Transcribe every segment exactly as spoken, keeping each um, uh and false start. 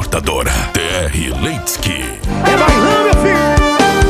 Importadora T R Leitsky. É bailão, meu filho.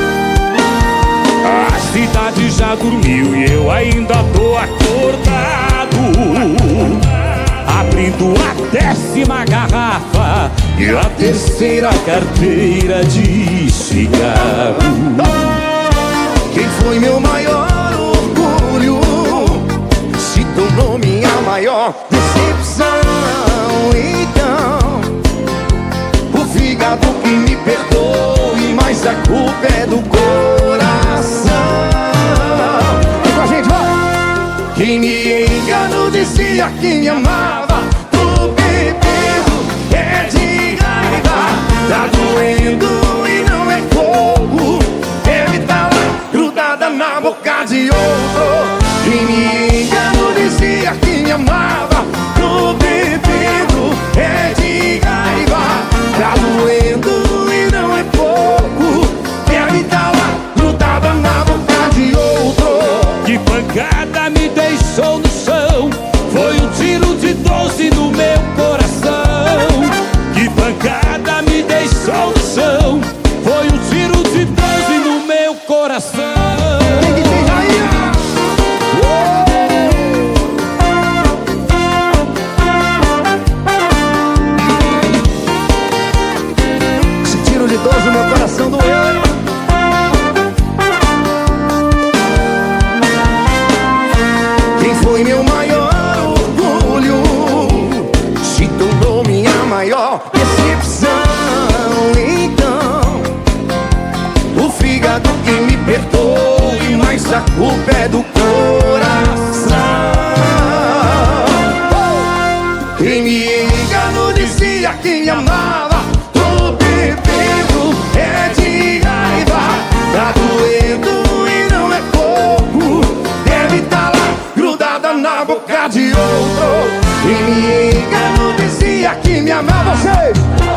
A cidade já dormiu e eu ainda tô acordado, abrindo a décima garrafa e a terceira carteira de cigarro. Quem foi meu maior orgulho se tornou minha maior decepção. Então, o fígado que me perdoe, mas a culpa é do coração. Vem com a gente, vai! Quem me enganou dizia que me amava. Tô bebendo, é de raiva. Tá doendo e não é fogo. Deve tá lá grudada na boca de outro. Quem me enganou dizia que me amava. Tô bebendo, é de raiva. Tá doendo e não é pouco. Deve tá lá grudada na boca de outro. Que pancada me deixou no chão, foi um tiro de doze no meu coração. Que pancada me deixou no chão, foi um tiro de doze no meu coração. Tem que ter rainha. Esse tiro de doze no meu coração doeu, hein? Quem foi meu maior orgulho se tornou minha maior decepção. Então, o fígado que me perdoe, mas a culpa é do coração. Quem me enganou dizia que me amava. Tô bebendo, é de raiva. Tá doendo e não é pouco. Deve tá lá grudada na boca de outro. Quem me enganou dizia que me amava. Você!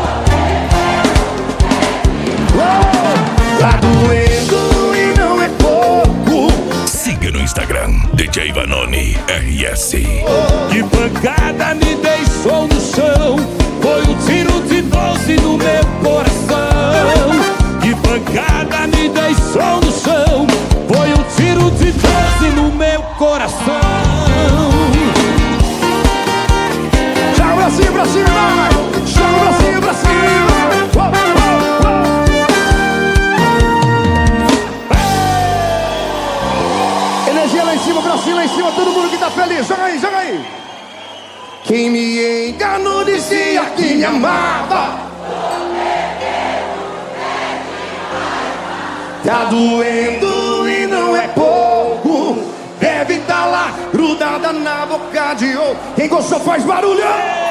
Tá doendo e não é pouco. Siga no Instagram D J Vanoni R S. Que pancada me deixou no chão, foi um tiro de doze no meu coração. Que pancada me deixou no chão, foi um tiro de doze no meu coração. Joga pra cima, pra cima, vai! Joga pra cima, pra cima! Uou, uou, uou. Energia lá em cima, pra cima, lá em cima, todo mundo que tá feliz. Joga aí, joga aí! Quem me enganou dizia que me amava. Tá doendo e não é pouco. Deve tá lá grudada na boca de outro. Quem gostou faz barulho!